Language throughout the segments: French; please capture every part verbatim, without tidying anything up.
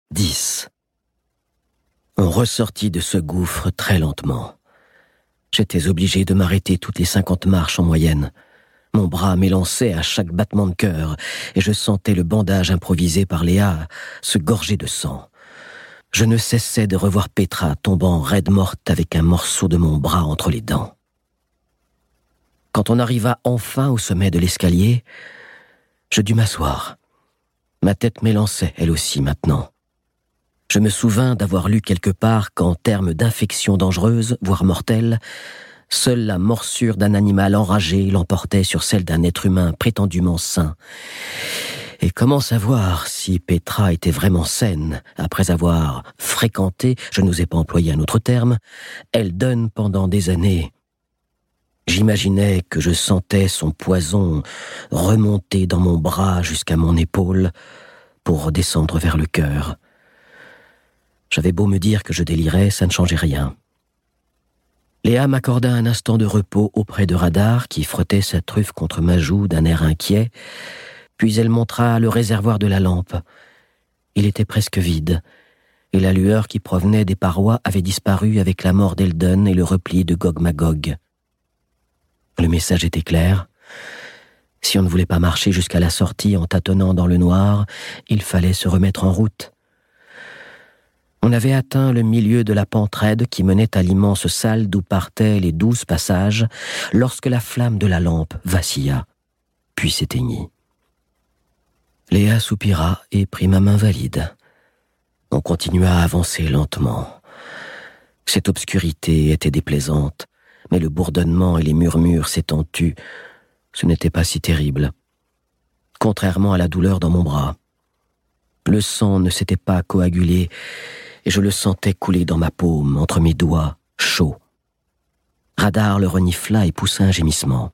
dix. On ressortit de ce gouffre très lentement. J'étais obligé de m'arrêter toutes les cinquante marches en moyenne. Mon bras m'élançait à chaque battement de cœur, et je sentais le bandage improvisé par Léa se gorger de sang. Je ne cessais de revoir Petra tombant raide morte avec un morceau de mon bras entre les dents. Quand on arriva enfin au sommet de l'escalier, je dus m'asseoir. Ma tête m'élançait, elle aussi, maintenant. Je me souvins d'avoir lu quelque part qu'en termes d'infection dangereuse, voire mortelle, seule la morsure d'un animal enragé l'emportait sur celle d'un être humain prétendument sain. Et comment savoir si Petra était vraiment saine, après avoir fréquenté, je n'osais pas employer un autre terme, Eldon pendant des années. J'imaginais que je sentais son poison remonter dans mon bras jusqu'à mon épaule pour redescendre vers le cœur. J'avais beau me dire que je délirais, ça ne changeait rien. Léa m'accorda un instant de repos auprès de Radar, qui frottait sa truffe contre ma joue d'un air inquiet, puis elle montra le réservoir de la lampe. Il était presque vide, et la lueur qui provenait des parois avait disparu avec la mort d'Eldon et le repli de Gog-Magog. Le message était clair. Si on ne voulait pas marcher jusqu'à la sortie en tâtonnant dans le noir, il fallait se remettre en route. On avait atteint le milieu de la pente raide qui menait à l'immense salle d'où partaient les douze passages lorsque la flamme de la lampe vacilla, puis s'éteignit. Léa soupira et prit ma main valide. On continua à avancer lentement. Cette obscurité était déplaisante, mais le bourdonnement et les murmures s'étant tus, ce n'était pas si terrible. Contrairement à la douleur dans mon bras. Le sang ne s'était pas coagulé, et je le sentais couler dans ma paume, entre mes doigts, chaud. Radar le renifla et poussa un gémissement.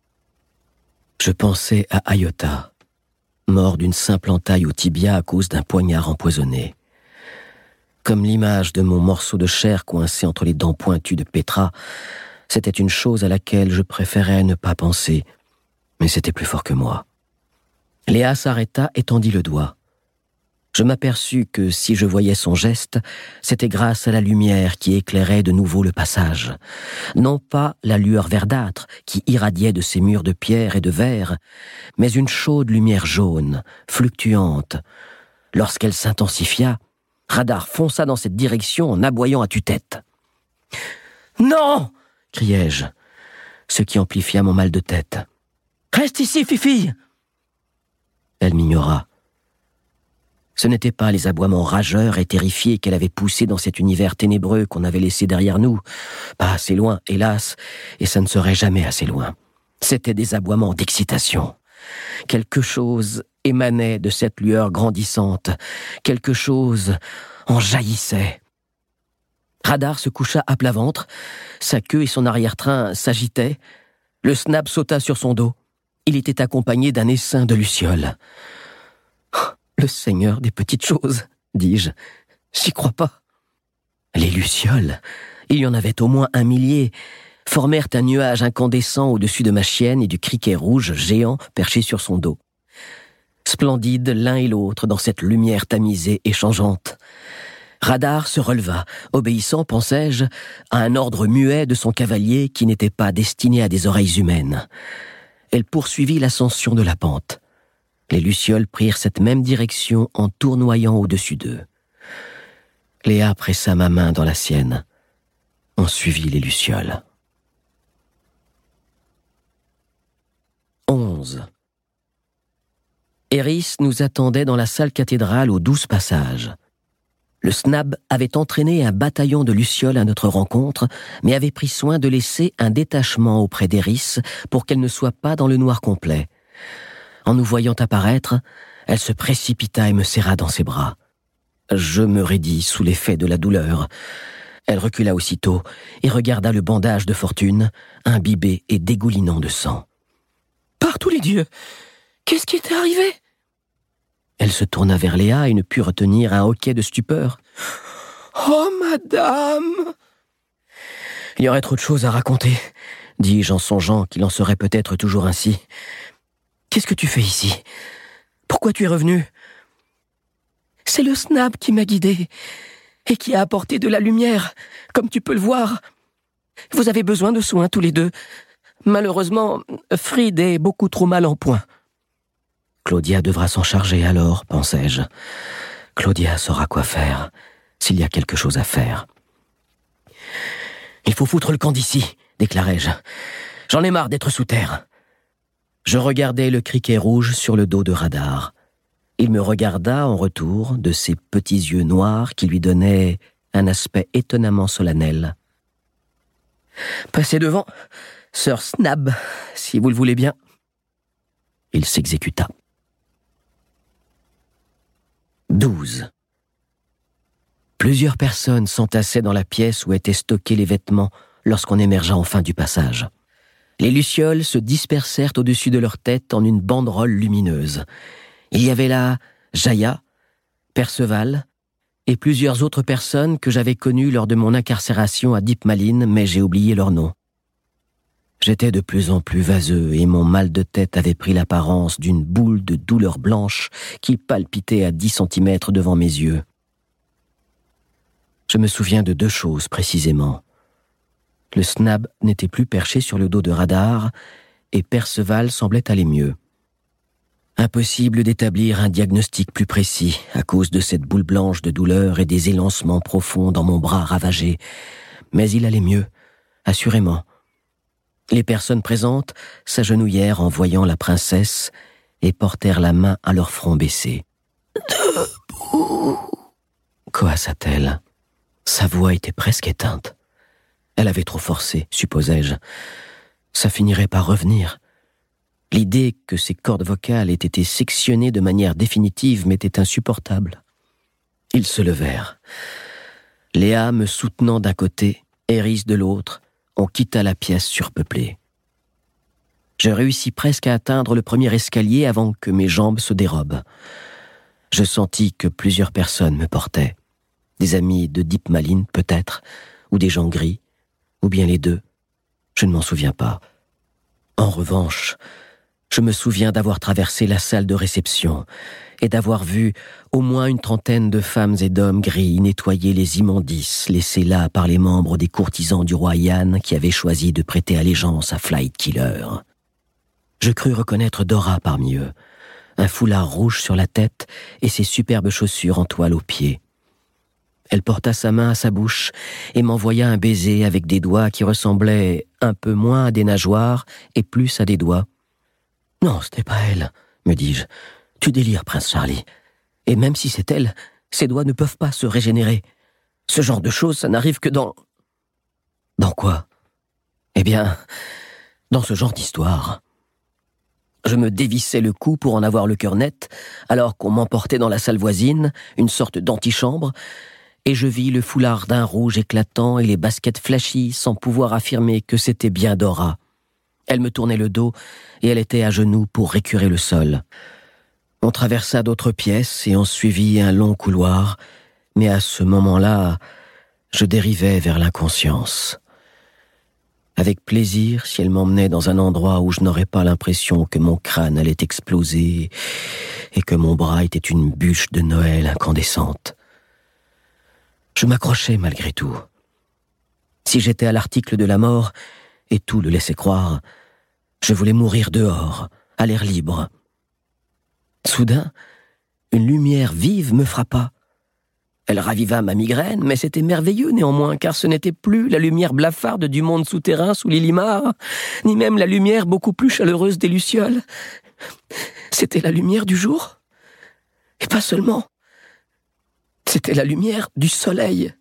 Je pensais à Ayota, mort d'une simple entaille au tibia à cause d'un poignard empoisonné. Comme l'image de mon morceau de chair coincé entre les dents pointues de Petra, c'était une chose à laquelle je préférais ne pas penser, mais c'était plus fort que moi. Léa s'arrêta et tendit le doigt. Je m'aperçus que si je voyais son geste, c'était grâce à la lumière qui éclairait de nouveau le passage. Non pas la lueur verdâtre qui irradiait de ces murs de pierre et de verre, mais une chaude lumière jaune, fluctuante. Lorsqu'elle s'intensifia, Radar fonça dans cette direction en aboyant à tue-tête. « Non !» criai-je, ce qui amplifia mon mal de tête. « Reste ici, Fifi !» Elle m'ignora. Ce n'étaient pas les aboiements rageurs et terrifiés qu'elle avait poussés dans cet univers ténébreux qu'on avait laissé derrière nous. Pas assez loin, hélas, et ça ne serait jamais assez loin. C'étaient des aboiements d'excitation. Quelque chose émanait de cette lueur grandissante. Quelque chose en jaillissait. Radar se coucha à plat ventre. Sa queue et son arrière-train s'agitaient. Le Snap sauta sur son dos. Il était accompagné d'un essaim de lucioles. « Le Seigneur des petites choses », dis-je. « J'y crois pas. » Les lucioles, il y en avait au moins un millier, formèrent un nuage incandescent au-dessus de ma chienne et du criquet rouge géant perché sur son dos. Splendides l'un et l'autre dans cette lumière tamisée et changeante. Radar se releva, obéissant, pensais-je, à un ordre muet de son cavalier qui n'était pas destiné à des oreilles humaines. Elle poursuivit l'ascension de la pente. Les lucioles prirent cette même direction en tournoyant au-dessus d'eux. Léa pressa ma main dans la sienne. On suivit les lucioles. onze. Eris nous attendait dans la salle cathédrale aux douze passages. Le Snab avait entraîné un bataillon de lucioles à notre rencontre, mais avait pris soin de laisser un détachement auprès d'Eris pour qu'elle ne soit pas dans le noir complet. En nous voyant apparaître, elle se précipita et me serra dans ses bras. Je me raidis sous l'effet de la douleur. Elle recula aussitôt et regarda le bandage de Fortune, imbibé et dégoulinant de sang. « Par tous les dieux, qu'est-ce qui t'est arrivé ?» Elle se tourna vers Léa et ne put retenir un hoquet de stupeur. « Oh, madame !»« Il y aurait trop de choses à raconter, » dis-je en songeant qu'il en serait peut-être toujours ainsi. « Qu'est-ce que tu fais ici ? Pourquoi tu es revenu ? C'est le Snab qui m'a guidé et qui a apporté de la lumière, comme tu peux le voir. Vous avez besoin de soins tous les deux. Malheureusement, Fried est beaucoup trop mal en point. Claudia devra s'en charger alors, pensai-je. Claudia saura quoi faire, s'il y a quelque chose à faire. Il faut foutre le camp d'ici, déclarai-je. J'en ai marre d'être sous terre. Je regardai le criquet rouge sur le dos de Radar. Il me regarda en retour de ses petits yeux noirs qui lui donnaient un aspect étonnamment solennel. « Passez devant, Sir Snab, si vous le voulez bien. » Il s'exécuta. douze. Plusieurs personnes s'entassaient dans la pièce où étaient stockés les vêtements lorsqu'on émergea enfin du passage. Les lucioles se dispersèrent au-dessus de leur tête en une banderole lumineuse. Il y avait là Jaya, Perceval et plusieurs autres personnes que j'avais connues lors de mon incarcération à Deep Malin, mais j'ai oublié leur nom. J'étais de plus en plus vaseux et mon mal de tête avait pris l'apparence d'une boule de douleur blanche qui palpitait à dix centimètres devant mes yeux. Je me souviens de deux choses précisément. Le Snab n'était plus perché sur le dos de Radar et Perceval semblait aller mieux. Impossible d'établir un diagnostic plus précis à cause de cette boule blanche de douleur et des élancements profonds dans mon bras ravagé, mais il allait mieux, assurément. Les personnes présentes s'agenouillèrent en voyant la princesse et portèrent la main à leur front baissé. « Debout !» coassa-t-elle. Sa voix était presque éteinte. Elle avait trop forcé, supposai-je. Ça finirait par revenir. L'idée que ses cordes vocales aient été sectionnées de manière définitive m'était insupportable. Ils se levèrent. Léa me soutenant d'un côté, Eris de l'autre, on quitta la pièce surpeuplée. Je réussis presque à atteindre le premier escalier avant que mes jambes se dérobent. Je sentis que plusieurs personnes me portaient. Des amis de Deep Malin, peut-être, ou des gens gris, ou bien les deux. Je ne m'en souviens pas. En revanche, je me souviens d'avoir traversé la salle de réception et d'avoir vu au moins une trentaine de femmes et d'hommes gris nettoyer les immondices laissés là par les membres des courtisans du roi Yann qui avaient choisi de prêter allégeance à Flight Killer. Je crus reconnaître Dora parmi eux, un foulard rouge sur la tête et ses superbes chaussures en toile aux pieds. Elle porta sa main à sa bouche et m'envoya un baiser avec des doigts qui ressemblaient un peu moins à des nageoires et plus à des doigts. « Non, ce n'est pas elle, me dis-je. Tu délires, Prince Charlie. Et même si c'est elle, ses doigts ne peuvent pas se régénérer. Ce genre de choses, ça n'arrive que dans... » « Dans quoi ? Eh bien, dans ce genre d'histoire. » Je me dévissais le cou pour en avoir le cœur net, alors qu'on m'emportait dans la salle voisine, une sorte d'antichambre, et je vis le foulard d'un rouge éclatant et les baskets flashy sans pouvoir affirmer que c'était bien Dora. Elle me tournait le dos et elle était à genoux pour récurer le sol. On traversa d'autres pièces et on suivit un long couloir, mais à ce moment-là, je dérivais vers l'inconscience. Avec plaisir, si elle m'emmenait dans un endroit où je n'aurais pas l'impression que mon crâne allait exploser et que mon bras était une bûche de Noël incandescente. Je m'accrochais malgré tout. Si j'étais à l'article de la mort, et tout le laissait croire, je voulais mourir dehors, à l'air libre. Soudain, une lumière vive me frappa. Elle raviva ma migraine, mais c'était merveilleux néanmoins, car ce n'était plus la lumière blafarde du monde souterrain sous les limares, ni même la lumière beaucoup plus chaleureuse des lucioles. C'était la lumière du jour, et pas seulement. C'était la lumière du soleil.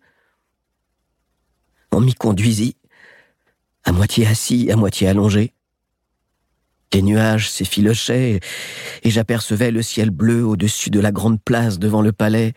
On m'y conduisit, à moitié assis, à moitié allongé. Les nuages s'effilochaient, et j'apercevais le ciel bleu au-dessus de la grande place devant le palais.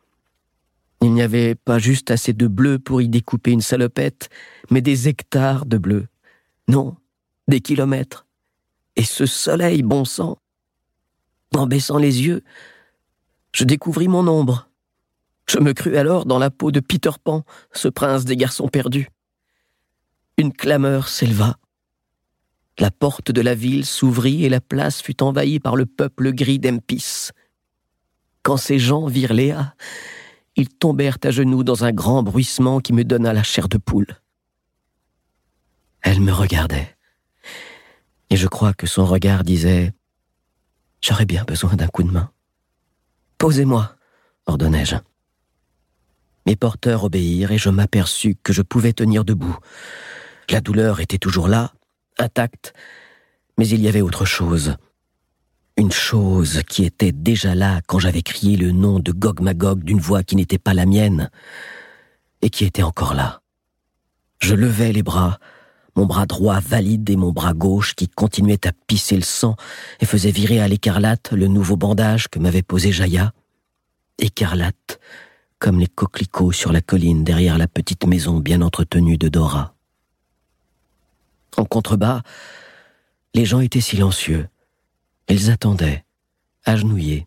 Il n'y avait pas juste assez de bleu pour y découper une salopette, mais des hectares de bleu. Non, des kilomètres. Et ce soleil, bon sang. En baissant les yeux, je découvris mon ombre. Je me crus alors dans la peau de Peter Pan, ce prince des garçons perdus. Une clameur s'éleva. La porte de la ville s'ouvrit et la place fut envahie par le peuple gris d'Empis. quand ces gens virent Léa, ils tombèrent à genoux dans un grand bruissement qui me donna la chair de poule. Elle me regardait, et je crois que son regard disait « J'aurais bien besoin d'un coup de main. »« Posez-moi » ordonnai-je. Mes porteurs obéirent et je m'aperçus que je pouvais tenir debout. La douleur était toujours là, intacte, mais il y avait autre chose. Une chose qui était déjà là quand j'avais crié le nom de Gog Magog d'une voix qui n'était pas la mienne, et qui était encore là. Je levai les bras, mon bras droit valide et mon bras gauche qui continuait à pisser le sang et faisait virer à l'écarlate le nouveau bandage que m'avait posé Jaya. Écarlate, comme les coquelicots sur la colline derrière la petite maison bien entretenue de Dora. En contrebas, les gens étaient silencieux. Ils attendaient, agenouillés.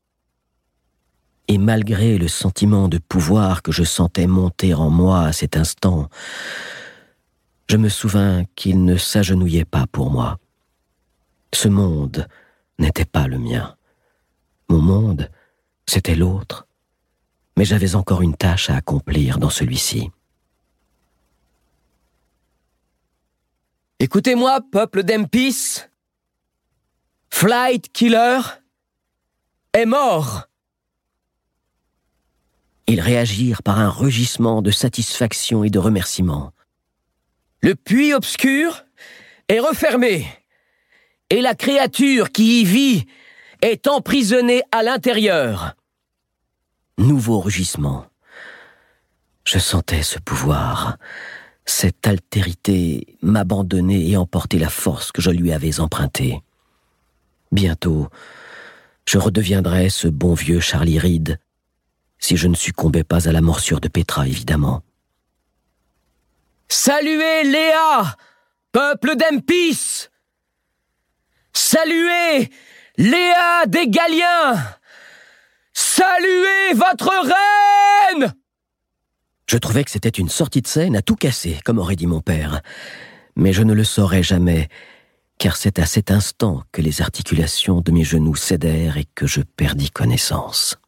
Et malgré le sentiment de pouvoir que je sentais monter en moi à cet instant, je me souvins qu'ils ne s'agenouillaient pas pour moi. Ce monde n'était pas le mien. Mon monde, c'était l'autre. Mais j'avais encore une tâche à accomplir dans celui-ci. Écoutez-moi, peuple d'Empis. Flight Killer est mort. Ils réagirent par un rugissement de satisfaction et de remerciement. Le puits obscur est refermé, et la créature qui y vit est emprisonnée à l'intérieur. Nouveau rugissement. Je sentais ce pouvoir, cette altérité m'abandonner et emporter la force que je lui avais empruntée. Bientôt, je redeviendrais ce bon vieux Charlie Reed, si je ne succombais pas à la morsure de Petra, évidemment. Saluez Léa, peuple d'Empis! Saluez Léa des Galiens! Saluez votre reine! Je trouvais que c'était une sortie de scène à tout casser, comme aurait dit mon père. Mais je ne le saurais jamais, car c'est à cet instant que les articulations de mes genoux cédèrent et que je perdis connaissance.